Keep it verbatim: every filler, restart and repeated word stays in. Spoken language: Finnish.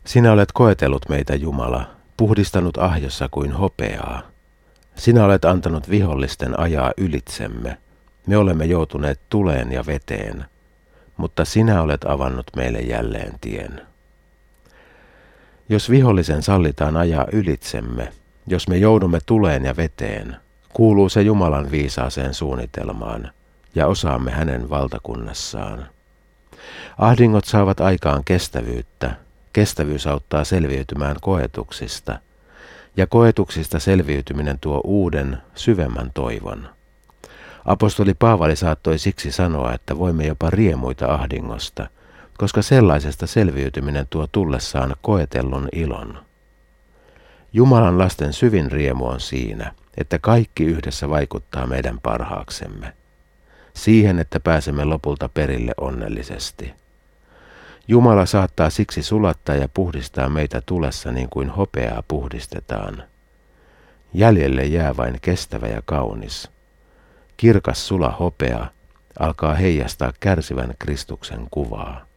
Sinä olet koetellut meitä, Jumala, puhdistanut ahjossa kuin hopeaa. Sinä olet antanut vihollisten ajaa ylitsemme. Me olemme joutuneet tuleen ja veteen, mutta sinä olet avannut meille jälleen tien. Jos vihollisen sallitaan ajaa ylitsemme, jos me joudumme tuleen ja veteen, kuuluu se Jumalan viisaaseen suunnitelmaan ja osaamme hänen valtakunnassaan. Ahdingot saavat aikaan kestävyyttä, kestävyys auttaa selviytymään koetuksista, ja koetuksista selviytyminen tuo uuden, syvemmän toivon. Apostoli Paavali saattoi siksi sanoa, että voimme jopa riemuita ahdingosta, koska sellaisesta selviytyminen tuo tullessaan koetellun ilon. Jumalan lasten syvin riemu on siinä, että kaikki yhdessä vaikuttaa meidän parhaaksemme. Siihen, että pääsemme lopulta perille onnellisesti. Jumala saattaa siksi sulattaa ja puhdistaa meitä tulessa niin kuin hopeaa puhdistetaan. Jäljelle jää vain kestävä ja kaunis. Kirkas sula hopea alkaa heijastaa kärsivän Kristuksen kuvaa.